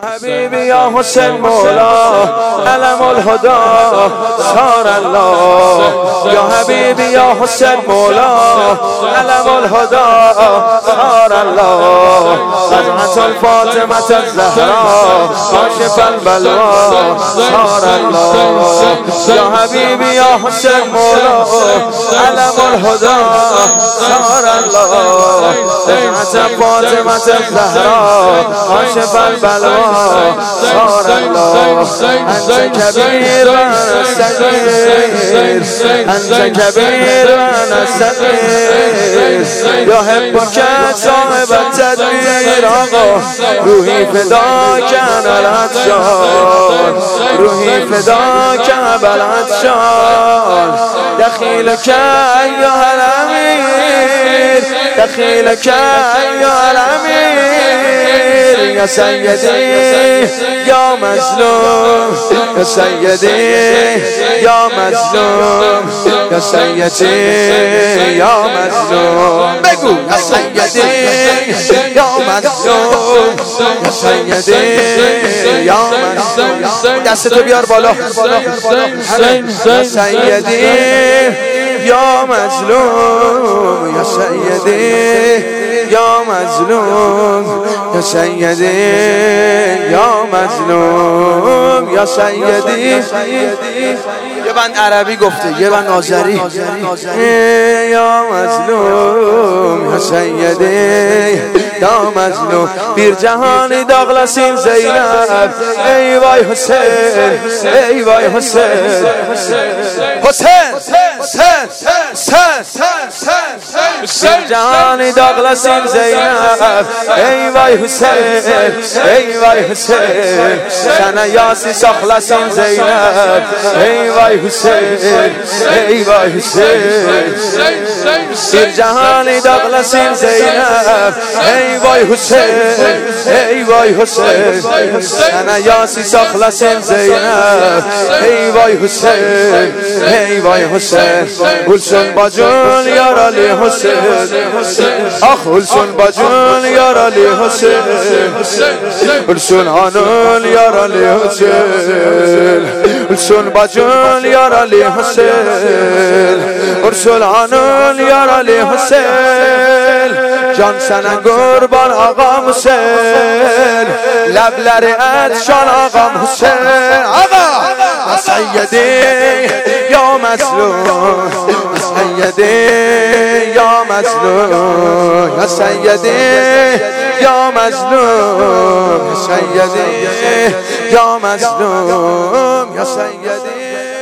حبیبی یا حسین مولا علم الهدا صار الله یا حبیبی یا حسین مولا علم الهدا صار الله قطعة الفاطمة الزهراء کاشف البلوى صار الله یا حبیبی یا حسین مولا علم الهدا صار الله قطعة فاطمة الزهراء کاشف البلوى صار الله أنت كبير وأنا صغير أنت كبير وأنا صغير يحبك صاحب التدبير آقا روحي فداك أنا العطشان روحي فداك أبا العطشان دخيلك أيها الأمير دخيلك أيها الأمير يا سيدي يا مظلوم يا سيدي يا مظلوم يا سيدي يا مظلوم بگو يا سيدي يا مظلوم يا سيدي يا مظلوم دستتو بیار بالا يا سيدي يا مظلوم يا سيدي يا مظلوم يا سيدي يا مظلوم يا سيدي یه بند عربی گفته یه بند آذری یا مظلوم یا سیدی یا مظلوم پیر جهانی داغلسیم زینب ای وای حسین ای وای حسین حسین پیر جهانی داغلسیم زینب ای وای حسین ای وای حسین سنه یاسی سخلسیم زینب ای وای حسین ای وای حسین پیر جهانی داغلسیم زینب ای وای حسین ای وای حسین سنه یاسی سخلسیم زینب ای وای حسین ای وای حسین گلشن باجون یار علی حسین آخ گلشن باجون یار علی حسین گلشن هانون یار علی حسین گلشن باجون یار علی حسین گلشن هانون یار علی حسین جان سنن قربان آقا حسین لب لرعت شان آقا حسین آقا سیدی یا مظلوم سیدی یا مظلوم یا سیدی یا مظلوم سیدی یا مظلوم یا سیدی